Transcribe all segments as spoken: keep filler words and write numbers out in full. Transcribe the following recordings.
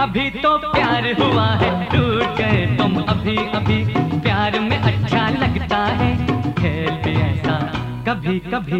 अभी तो प्यार हुआ है, टूट गए तुम अभी अभी। प्यार में अच्छा लगता है, खेल भी ऐसा कभी कभी।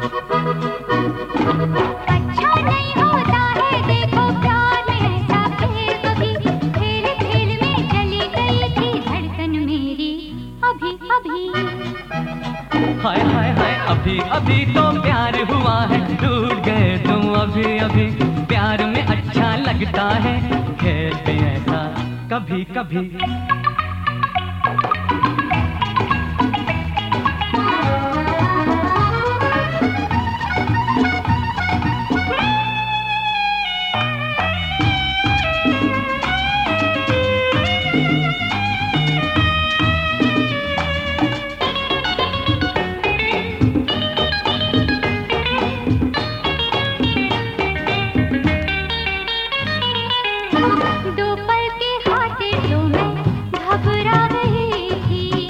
अच्छा नहीं होता है, देखो प्यार में ऐसा खेल कभी। खेल खेल में चली गई थी धड़कन मेरी अभी अभी। हाय हाय हाय, अभी अभी तो प्यार हुआ है, टूट गए तुम अभी अभी। प्यार में अच्छा लगता है, खेल भी ऐसा कभी कभी। दो पल के खातिर तो मैं घबरा गई थी।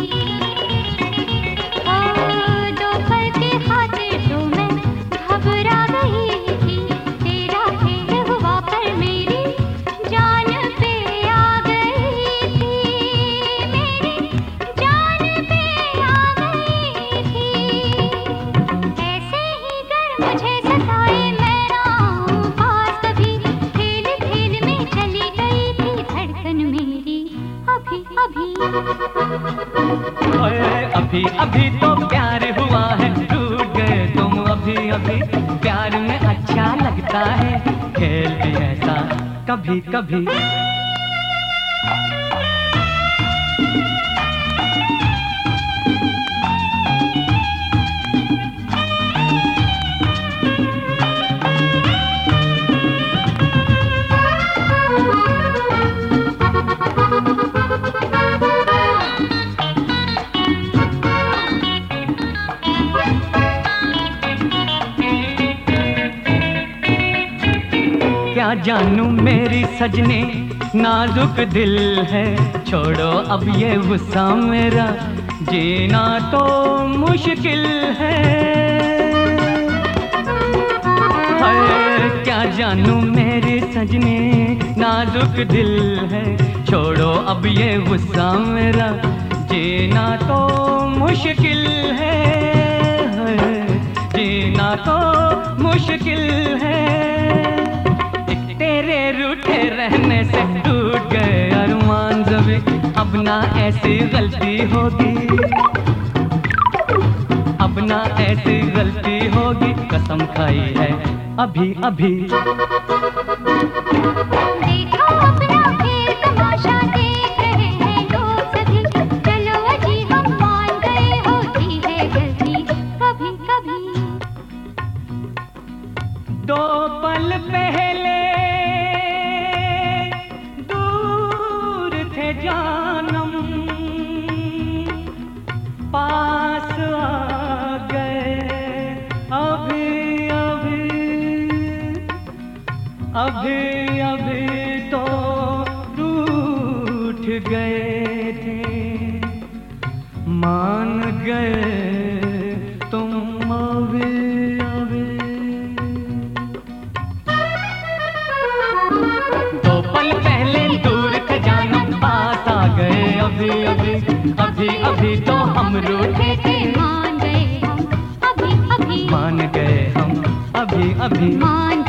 हाँ, दो पल के खातिर तो मैं घबरा गई थी। तेरा खेल हुआ पर मेरी जान पे आ गई थी। मेरी जान पे आ गई थी। ऐसे ही कर मुझे सताए मैं ना आऊं पास कभी। खेल खेल में चली गई थी धड़कन मेरी अभी अभी। ओए अभी अभी तो प्यार हुआ है, टूट गए तुम अभी अभी। प्यार में अच्छा लगता है, खेल भी ऐसा कभी कभी। क्या जानूं मेरी सजनी, नाजुक दिल है। छोड़ो अब ये गुस्सा मेरा, जीना तो मुश्किल है। हाय, क्या जानूं मेरी सजनी, नाजुक दिल है। छोड़ो अब ये गुस्सा मेरा, जीना तो मुश्किल है। हाय, जीना तो मुश्किल है। तेरे रूठे रहने से टूट गए अरमान ज़बी। अब ना ऐसी गलती होगी, अब ना ऐसी गलती होगी। कसम खाई है अभी अभी। देखो अपना खेल तमाशा देख रहे हैं लोग सभी। चलो अजी हम मान गए होती है गलती कभी कभी। दो पल पहले जानम पास आ गए अभी अभी। अभी अभी तो रूठ गए थे, मान गए तुम अभी अभी। दो पल पहले दूर थे जानम, पास आ गए अभी अभी। अभी अभी तो हम रूठे थे, मान गए हम अभी अभी। मान गए हम अभी अभी। मान